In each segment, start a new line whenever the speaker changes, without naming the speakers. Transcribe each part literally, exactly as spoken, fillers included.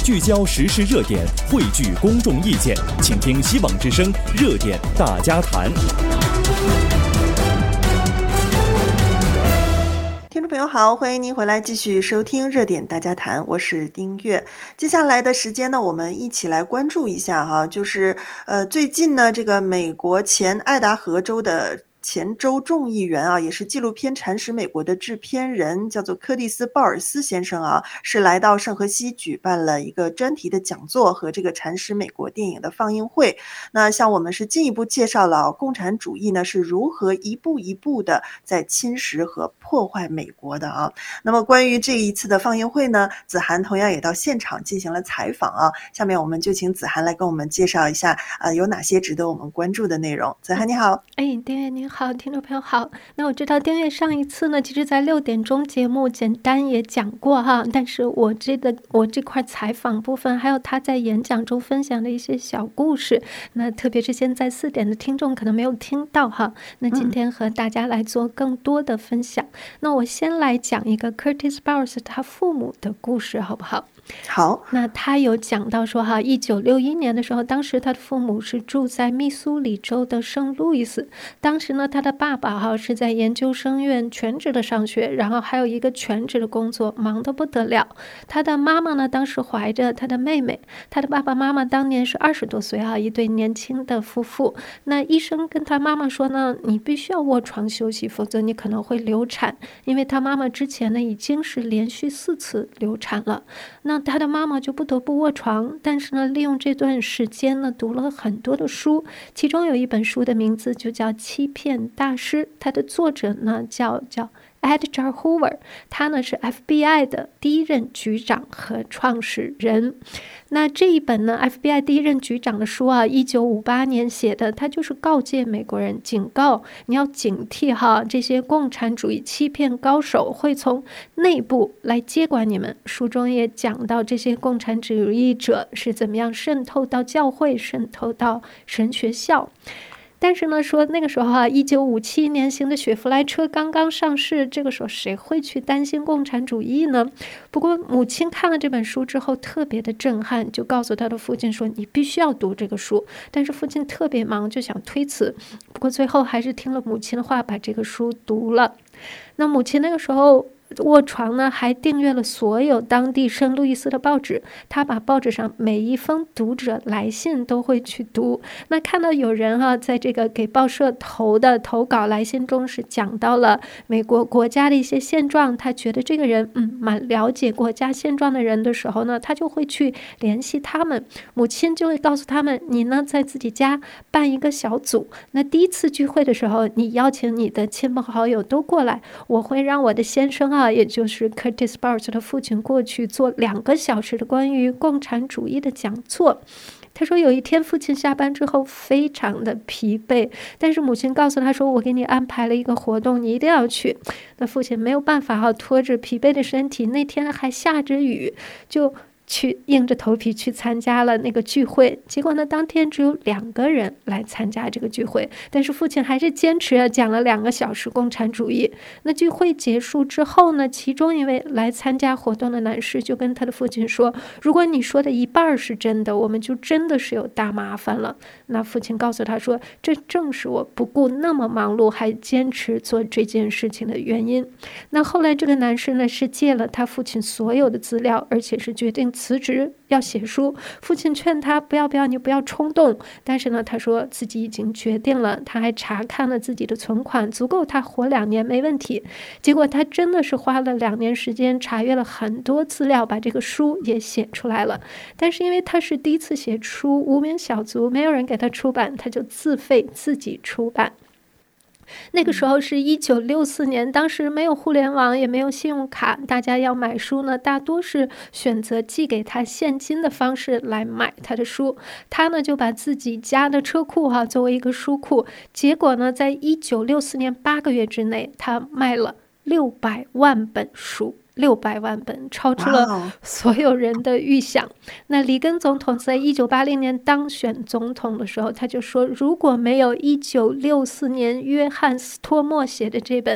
聚焦时事热点，汇聚公众意见，请听希望之声热点大家谈。
听众朋友好，欢迎您回来继续收听热点大家谈，我是丁月。接下来的时间呢，我们一起来关注一下哈，就是呃最近呢，这个美国前爱达荷州的前州众议员啊，也是纪录片《蚕食美国》的制片人，叫做柯蒂斯·鲍尔斯先生啊，是来到圣荷西举办了一个专题的讲座和这个《蚕食美国》电影的放映会。那向我们是进一步介绍了共产主义呢是如何一步一步的在侵蚀和破坏美国的啊。那么关于这一次的放映会呢，子涵同样也到现场进行了采访啊。下面我们就请子涵来跟我们介绍一下呃有哪些值得我们关注的内容。子涵你好。
哎，丁月您好，听众朋友好。那我知道丁月上一次呢，其实在六点钟节目简单也讲过哈，但是我这个我这块采访部分，还有他在演讲中分享的一些小故事，那特别是现在四点的听众可能没有听到哈。那今天和大家来做更多的分享。嗯、那我先来讲一个 Curtis Bowers 他父母的故事，好不好？
好。
那他有讲到说哈，一九六一年的时候，当时他的父母是住在密苏里州的圣路易斯。当时呢，他的爸爸哈是在研究生院全职的上学，然后还有一个全职的工作，忙得不得了。他的妈妈呢，当时怀着他的妹妹。他的爸爸妈妈当年是二十多岁哈，一对年轻的夫妇。那医生跟他妈妈说呢，你必须要卧床休息，否则你可能会流产。因为他妈妈之前呢已经是连续四次流产了。那他的妈妈就不得不卧床，但是呢，利用这段时间呢，读了很多的书，其中有一本书的名字就叫《欺骗大师》，它的作者呢叫叫 Edgar Hoover， 他呢是 F B I 的第一任局长和创始人。那这一本呢 F B I 第一任局长的书啊，一九五八年写的，他就是告诫美国人，警告你要警惕哈，这些共产主义欺骗高手会从内部来接管你们。书中也讲到这些共产主义者是怎么样渗透到教会，渗透到神学校。但是呢，说那个时候啊，一九五七年型的雪佛兰车刚刚上市，这个时候谁会去担心共产主义呢？不过母亲看了这本书之后特别的震撼，就告诉他的父亲说，你必须要读这个书。但是父亲特别忙，就想推辞，不过最后还是听了母亲的话，把这个书读了。那母亲那个时候卧床呢，还订阅了所有当地圣路易斯的报纸，他把报纸上每一封读者来信都会去读。那看到有人哈、啊，在这个给报社投的投稿来信中是讲到了美国国家的一些现状，他觉得这个人嗯蛮了解国家现状的人的时候呢，他就会去联系他们。母亲就会告诉他们，你呢在自己家办一个小组，那第一次聚会的时候，你邀请你的亲朋好友都过来，我会让我的先生啊，也就是 Curtis Bowers 的父亲过去做两个小时的关于共产主义的讲座。他说有一天父亲下班之后非常的疲惫，但是母亲告诉他说，我给你安排了一个活动，你一定要去。那父亲没有办法哈，拖着疲惫的身体，那天还下着雨，就去硬着头皮去参加了那个聚会。结果呢，当天只有两个人来参加这个聚会，但是父亲还是坚持讲了两个小时共产主义。那聚会结束之后呢，其中一位来参加活动的男士就跟他的父亲说，如果你说的一半是真的，我们就真的是有大麻烦了。那父亲告诉他说，这正是我不顾那么忙碌还坚持做这件事情的原因。那后来这个男士呢，是借了他父亲所有的资料，而且是决定辞职要写书。父亲劝他不要不要，你不要冲动。但是呢，他说自己已经决定了，他还查看了自己的存款，足够他活两年没问题。结果他真的是花了两年时间，查阅了很多资料，把这个书也写出来了。但是因为他是第一次写书，无名小卒，没有人给他出版，他就自费自己出版。那个时候是一九六四年，当时没有互联网，也没有信用卡，大家要买书呢，大多是选择寄给他现金的方式来买他的书。他呢就把自己家的车库哈、啊、作为一个书库，结果呢，在一九六四年八个月之内，他卖了六百万本书。六百万本，超出了所有人的预想。那里根总统在一九八零年当选总统的时候，他就说，如果没有一九六四年约翰斯托默写的这本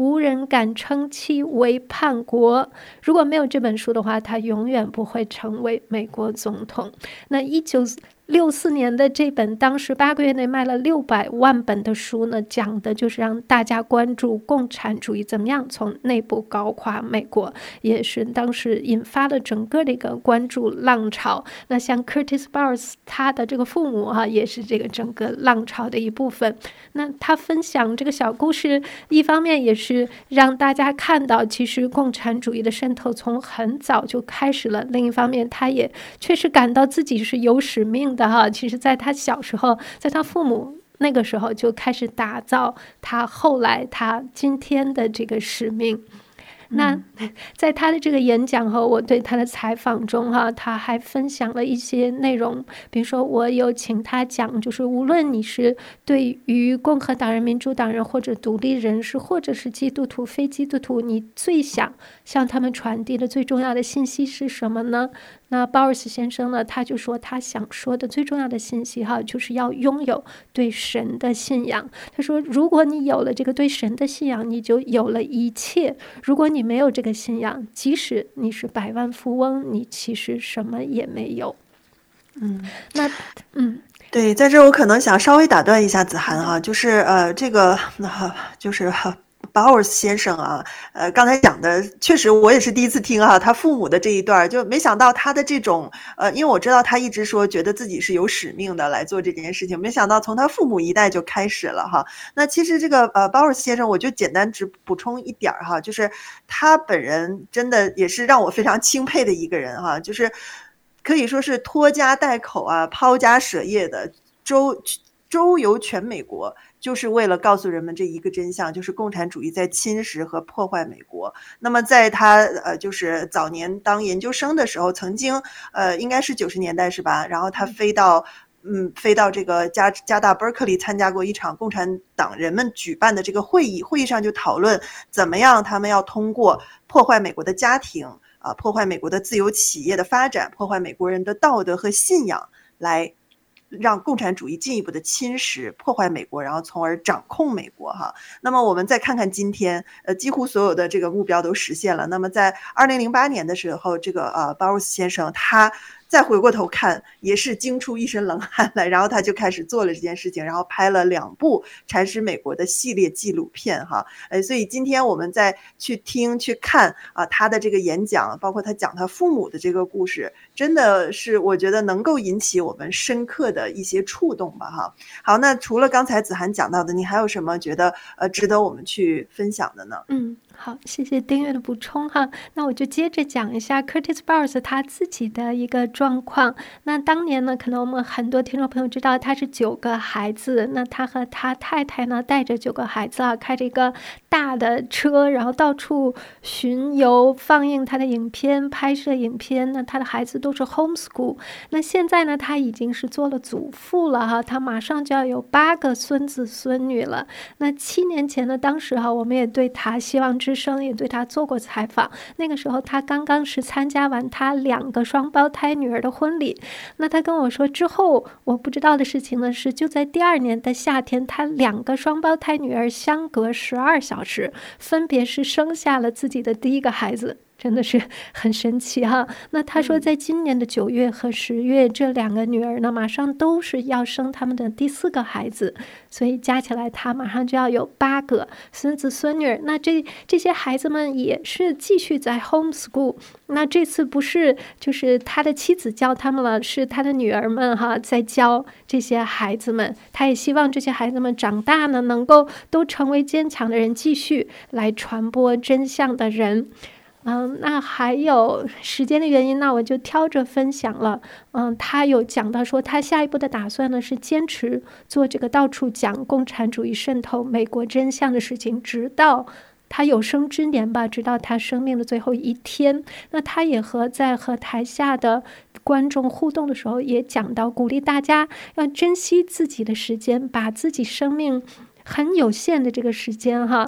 无人敢称其为叛国。如果没有这本书的话，他永远不会成为美国总统。那一九六四年的这本当时八个月内卖了六百万本的书呢，讲的就是让大家关注共产主义怎么样从内部搞垮美国，也是当时引发了整个的一个关注浪潮。那像 Curtis Bowers 他的这个父母啊，也是这个整个浪潮的一部分。那他分享这个小故事，一方面也是让大家看到其实共产主义的渗透从很早就开始了，另一方面他也确实感到自己是有使命的哈。其实在他小时候，在他父母那个时候就开始打造他后来他今天的这个使命。那在他的这个演讲和我对他的采访中哈，他还分享了一些内容，比如说我有请他讲，就是无论你是对于共和党人、民主党人或者独立人士，或者是基督徒、非基督徒，你最想向他们传递的最重要的信息是什么呢？那鲍尔斯先生呢，他就说他想说的最重要的信息哈，就是要拥有对神的信仰。他说，如果你有了这个对神的信仰，你就有了一切；如果你没有这个信仰，即使你是百万富翁，你其实什么也没有。
嗯，
那嗯。
对，在这我可能想稍微打断一下子涵哈，就是呃，这个呃、就是。鲍尔斯先生啊，呃，刚才讲的确实我也是第一次听哈，他父母的这一段，就没想到他的这种呃，因为我知道他一直说觉得自己是有使命的来做这件事情，没想到从他父母一代就开始了哈。那其实这个呃鲍尔斯先生，我就简单只补充一点哈，就是他本人真的也是让我非常钦佩的一个人哈，就是可以说是拖家带口啊，抛家舍业的周周游全美国。就是为了告诉人们这一个真相，就是共产主义在侵蚀和破坏美国。那么在他呃，就是早年当研究生的时候，曾经呃，应该是九十年代是吧？然后他飞到嗯，飞到这个加加大 Berkeley 参加过一场共产党人们举办的这个会议，会议上就讨论怎么样他们要通过破坏美国的家庭啊、呃，破坏美国的自由企业的发展，破坏美国人的道德和信仰，来让共产主义进一步的侵蚀、破坏美国，然后从而掌控美国哈。那么我们再看看今天，呃，几乎所有的这个目标都实现了。那么在二零零八年的时候，这个呃鲍尔斯先生他再回过头看，也是惊出一身冷汗来，然后他就开始做了这件事情，然后拍了两部阐释美国的系列纪录片哈。呃，所以今天我们再去听去看啊他的这个演讲，包括他讲他父母的这个故事，真的是我觉得能够引起我们深刻的一些触动吧哈。好，那除了刚才子涵讲到的，你还有什么觉得呃值得我们去分享的呢？
嗯。好，谢谢丁月的补充哈。那我就接着讲一下 Curtis Bowers 他自己的一个状况。那当年呢，可能我们很多听众朋友知道他是九个孩子，那他和他太太呢带着九个孩子啊，开着一个大的车，然后到处巡游，放映他的影片，拍摄影片。那他的孩子都是 homeschool。那现在呢，他已经是做了祖父了哈，他马上就要有八个孙子孙女了。那七年前呢，当时哈，我们也对他希望之声也对他做过采访，那个时候他刚刚是参加完他两个双胞胎女儿的婚礼。那他跟我说，之后我不知道的事情呢是，就在第二年的夏天，他两个双胞胎女儿相隔十二小时，分别是生下了自己的第一个孩子。真的是很神奇哈。那他说，在今年的九月和十月，这两个女儿呢，马上都是要生他们的第四个孩子，所以加起来，他马上就要有八个孙子孙女。那这这些孩子们也是继续在 homeschool。那这次不是就是他的妻子教他们了，是他的女儿们哈在教这些孩子们。他也希望这些孩子们长大呢，能够都成为坚强的人，继续来传播真相的人。嗯，那还有时间的原因，那我就挑着分享了。嗯，他有讲到说，他下一步的打算呢是坚持做这个到处讲共产主义渗透美国真相的事情，直到他有生之年吧，直到他生命的最后一天。那他也和在和台下的观众互动的时候，也讲到鼓励大家要珍惜自己的时间，把自己生命很有限的这个时间哈。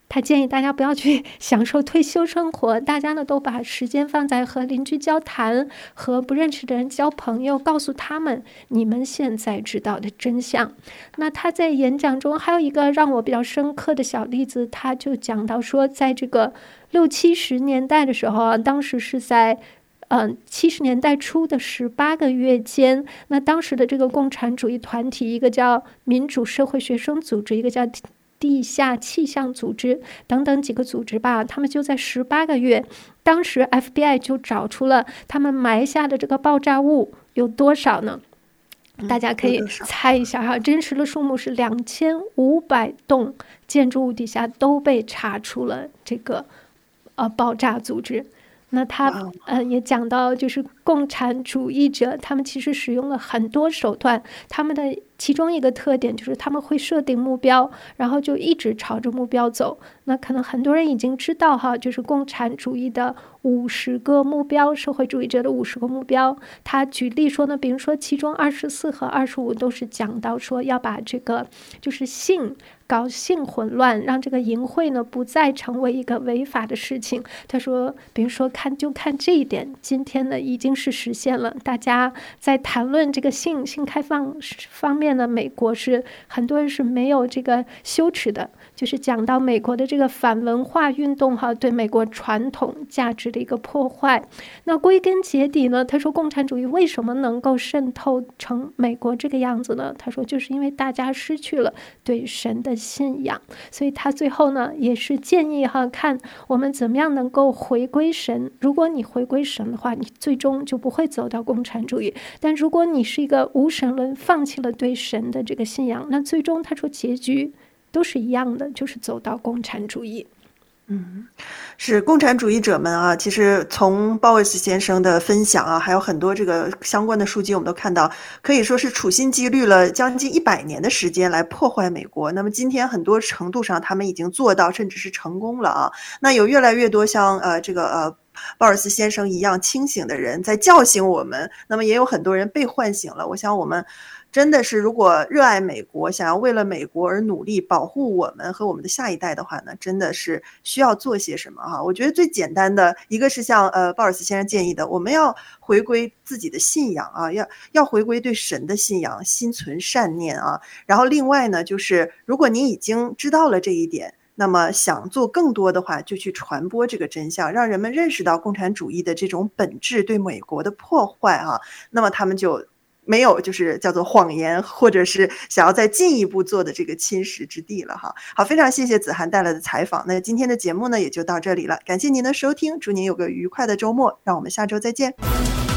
他建议大家不要去享受退休生活，大家呢都把时间放在和邻居交谈，和不认识的人交朋友，告诉他们你们现在知道的真相。那他在演讲中还有一个让我比较深刻的小例子，他就讲到说，在这个六七十年代的时候啊，当时是在嗯，七十年代初的十八个月间，那当时的这个共产主义团体，一个叫民主社会学生组织，一个叫地下气象组织等等几个组织吧，他们就在十八个月，当时 F B I 就找出了他们埋下的这个爆炸物有多少呢？大家可以猜一下哈，真实的数目是两千五百栋建筑物底下都被查出了这个呃爆炸组织。那他呃也讲到，就是共产主义者他们其实使用了很多手段，他们的其中一个特点就是他们会设定目标，然后就一直朝着目标走。那可能很多人已经知道哈，就是共产主义的五十个目标，社会主义者的五十个目标。他举例说呢，比如说其中二十四和二十五都是讲到说要把这个就是性搞性混乱，让这个淫秽呢不再成为一个违法的事情。他说，比如说看就看这一点，今天呢已经是实现了。大家在谈论这个性性开放方面呢，美国是很多人是没有这个羞耻的，就是讲到美国的这个反文化运动哈，对美国传统价值的一个破坏。那归根结底呢，他说共产主义为什么能够渗透成美国这个样子呢？他说就是因为大家失去了对神的信仰，所以他最后呢也是建议哈，看我们怎么样能够回归神。如果你回归神的话，你最终就不会走到共产主义。但如果你是一个无神论，放弃了对神的这个信仰，那最终他说结局都是一样的，就是走到共产主义。
嗯，是共产主义者们啊，其实从鲍尔斯先生的分享啊，还有很多这个相关的书籍，我们都看到，可以说是处心积虑了将近一百年的时间来破坏美国。那么今天很多程度上，他们已经做到，甚至是成功了啊。那有越来越多像呃这个呃鲍尔斯先生一样清醒的人在叫醒我们，那么也有很多人被唤醒了。我想我们真的是如果热爱美国，想要为了美国而努力保护我们和我们的下一代的话呢，真的是需要做些什么哈。我觉得最简单的一个是像呃鲍尔斯先生建议的，我们要回归自己的信仰啊，要要回归对神的信仰，心存善念啊。然后另外呢，就是如果你已经知道了这一点，那么想做更多的话，就去传播这个真相，让人们认识到共产主义的这种本质对美国的破坏啊，那么他们就没有就是叫做谎言，或者是想要再进一步做的这个侵蚀之地了哈。好，非常谢谢子涵带来的采访。那今天的节目呢也就到这里了，感谢您的收听，祝您有个愉快的周末，让我们下周再见。